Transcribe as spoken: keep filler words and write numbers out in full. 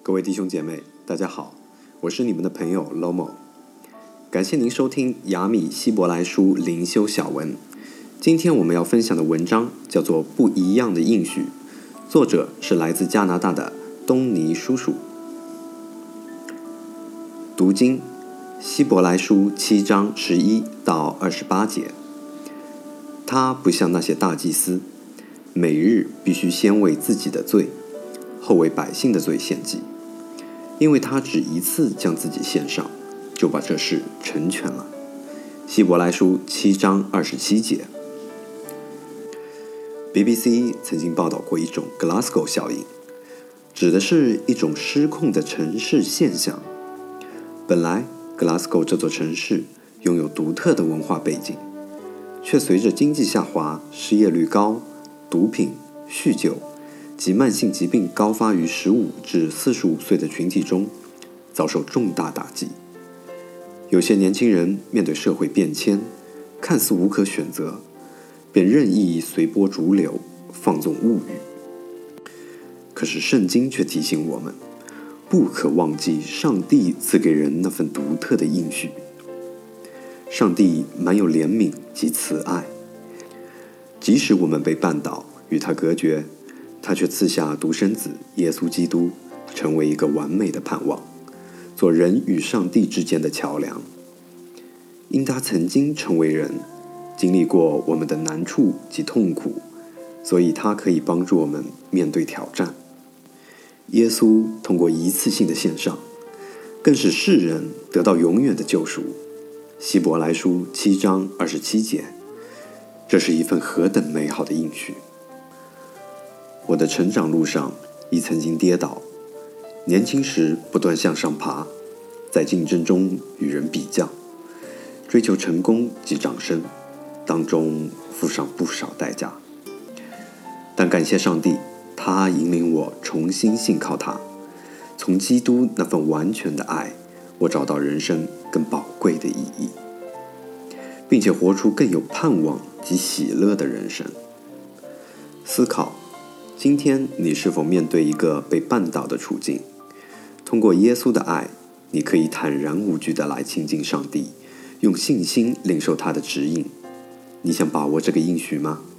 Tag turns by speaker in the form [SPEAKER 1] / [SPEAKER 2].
[SPEAKER 1] 各位弟兄姐妹，大家好，我是你们的朋友 Lomo， 感谢您收听雅米希伯来书灵修小文。今天我们要分享的文章叫做《不一样的应许》，作者是来自加拿大的东尼叔叔。读经希伯来书七章十一到二十八节。他不像那些大祭司，每日必须先为自己的罪，后为百姓的罪献祭，因为他只一次将自己献上，就把这事成全了。希伯来书七章二十七节。B B C 曾经报道过一种 Glasgow 效应，指的是一种失控的城市现象。本来 Glasgow 这座城市拥有独特的文化背景，却随着经济下滑、失业率高、毒品、酗酒及慢性疾病高发于十五至四十五岁的群体中，遭受重大打击。有些年轻人面对社会变迁，看似无可选择，便任意随波逐流，放纵物欲。可是圣经却提醒我们，不可忘记上帝赐给人那份独特的应许。上帝满有怜悯及慈爱，即使我们被绊倒，与他隔绝，他却赐下独生子耶稣基督，成为一个完美的盼望，做人与上帝之间的桥梁。因他曾经成为人，经历过我们的难处及痛苦，所以他可以帮助我们面对挑战。耶稣通过一次性的献上，更使世人得到永远的救赎。希伯来书七章二十七节，这是一份何等美好的应许！我的成长路上亦曾经跌倒，年轻时不断向上爬，在竞争中与人比较，追求成功及掌声，当中付上不少代价。但感谢上帝，他引领我重新信靠他，从基督那份完全的爱，我找到人生更宝贵的意义，并且活出更有盼望及喜乐的人生。思考，今天你是否面对一个被绊倒的处境？通过耶稣的爱，你可以坦然无惧地来亲近上帝，用信心领受他的指引。你想把握这个应许吗？